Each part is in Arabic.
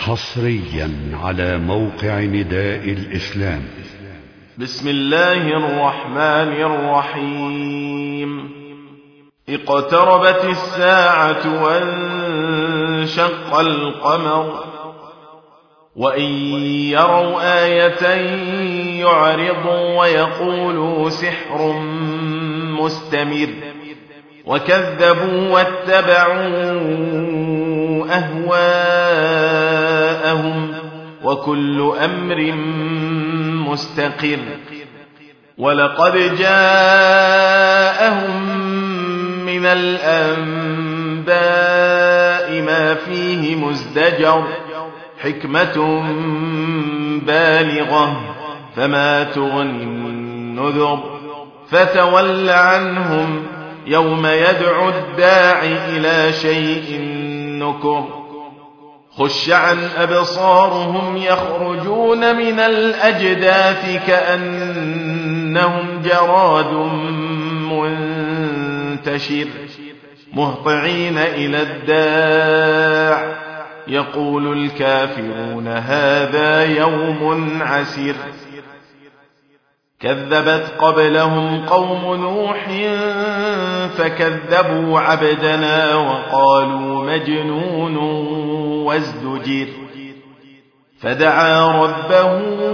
حصريا على موقع نداء الإسلام. بسم الله الرحمن الرحيم. اقتربت الساعة وانشق القمر وإن يروا آية يعرضوا ويقولوا سحر مستمر وكذبوا واتبعوا أهواءهم وكل أمر مستقر. ولقد جاءهم من الأنباء ما فيه مزدجر حكمة بالغة فما تغني النذر فتول عنهم يوم يدعو الداعي إلى شيء نكر. خش عن أبصارهم يخرجون من الأجداث كأنهم جراد منتشر مهطعين إلى الداع يقول الكافرون هذا يوم عسير. كذبت قبلهم قوم نوح فكذبوا عبدنا وقالوا مجنون وازدجر. فدعا ربه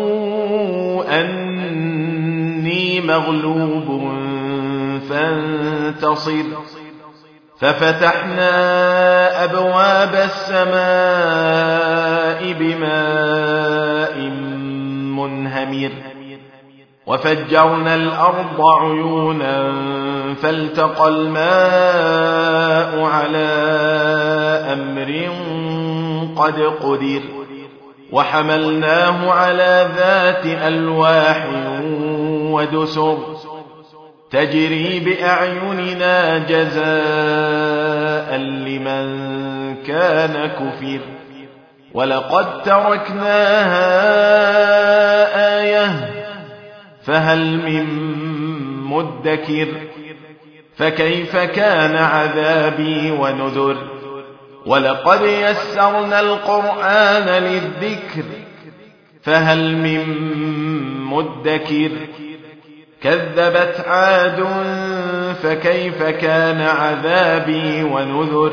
أني مغلوب فانتصر. ففتحنا أبواب السماء بماء منهمر وفجرنا الأرض عيونا فالتقى الماء على أمر قد قدر. وحملناه على ذات ألواح ودسر تجري بأعيننا جزاء لمن كان كفر. ولقد تركناها آية فهل من مدكر. فكيف كان عذابي ونذر. ولقد يسرنا القرآن للذكر فهل من مدكر. كذبت عاد فكيف كان عذابي ونذر.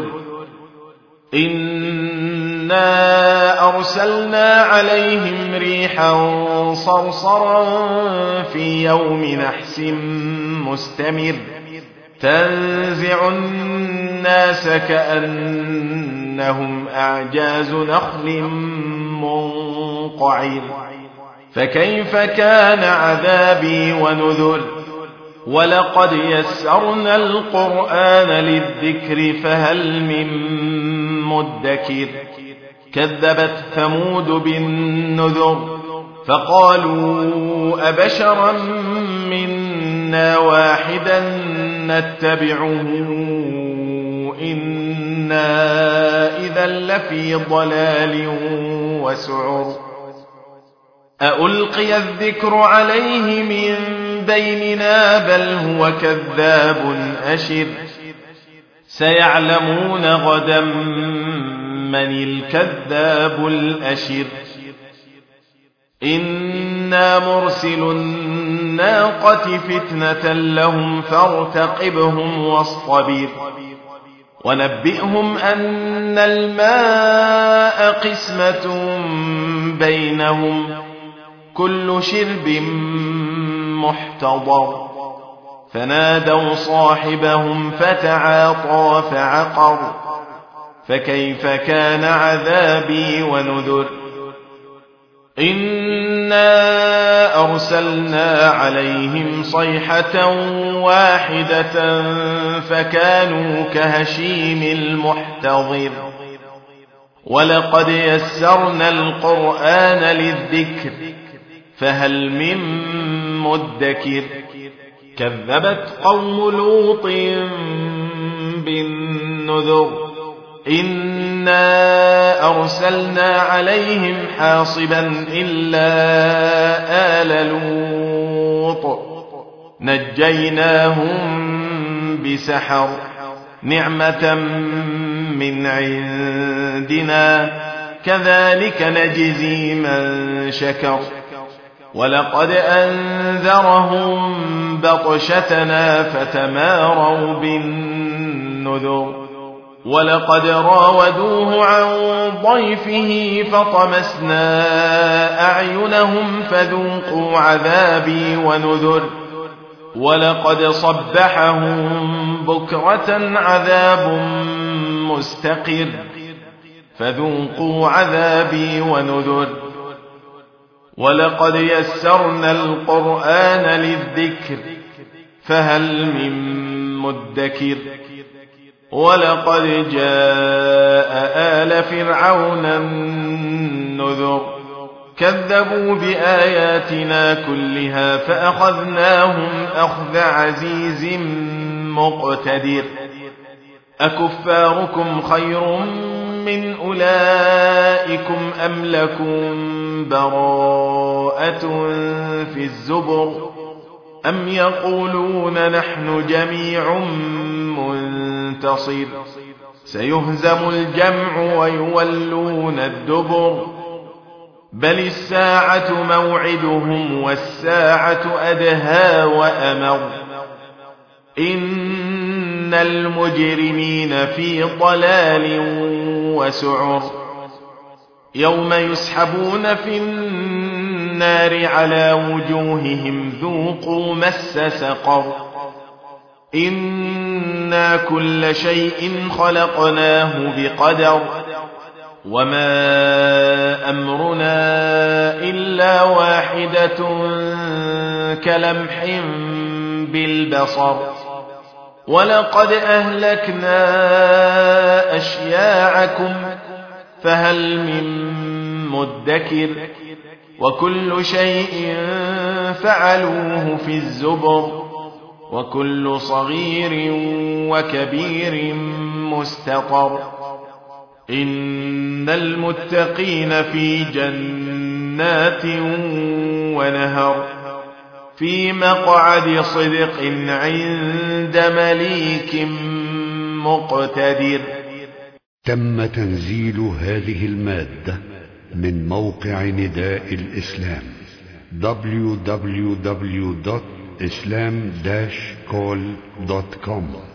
إنا أرسلنا عليهم ريحا صرصرا في يوم نحس مستمر تنزع الناس كأنهم أعجاز نخل منقعر. فكيف كان عذابي ونذر. ولقد يسرنا القرآن للذكر فهل من مدكر. كذبت ثمود بالنذر فقالوا أبشرا منا واحدا نتبعه إنا إذا لفي ضلال وسعر. ألقي الذكر عليه من بيننا بل هو كذاب أشر. سيعلمون غدا من الكذاب الأشر. إنا مرسل الناقة فتنة لهم فارتقبهم واصطبر. ونبئهم أن الماء قسمة بينهم كل شرب محتضر. فنادوا صاحبهم فتعاطى فعقر. فكيف كان عذابي ونذر. إنا أرسلنا عليهم صيحة واحدة فكانوا كهشيم المحتضر. ولقد يسرنا القرآن للذكر فهل من مدكر. كذبت قوم لوط بالنذر إنا أرسلنا عليهم حاصبا إلا آل لوط نجيناهم بسحر نعمة من عندنا كذلك نجزي من شكر ولقد أنذرهم بطشتنا فتماروا بالنذر ولقد راودوه عن ضيفه فطمسنا أعينهم فذوقوا عذابي ونذر ولقد صبحهم بكرة عذاب مستقر فذوقوا عذابي ونذر ولقد يسرنا القرآن للذكر فهل من مدكر ولقد جاء آل فرعون النذر كذبوا بآياتنا كلها فأخذناهم أخذ عزيز مقتدر أكفاركم خير من أولئكم أم لكم براءة في الزبر أم يقولون نحن جميع منتصر سيهزم الجمع ويولون الدبر بل الساعة موعدهم والساعة أدهى وأمر إن المجرمين في ضلال وسعر يوم يسحبون في النار على وجوههم ذوقوا مس سقر إنا كل شيء خلقناه بقدر وما أمرنا إلا واحدة كلمح بالبصر ولقد أهلكنا أشياعكم فهل من مدكر وكل شيء فعلوه في الزبر وكل صغير وكبير مستطر إن المتقين في جنات ونهر في مقعد صدق عند مليك مقتدر. تم تنزيل هذه المادة من موقع نداء الإسلام www.islam-call.com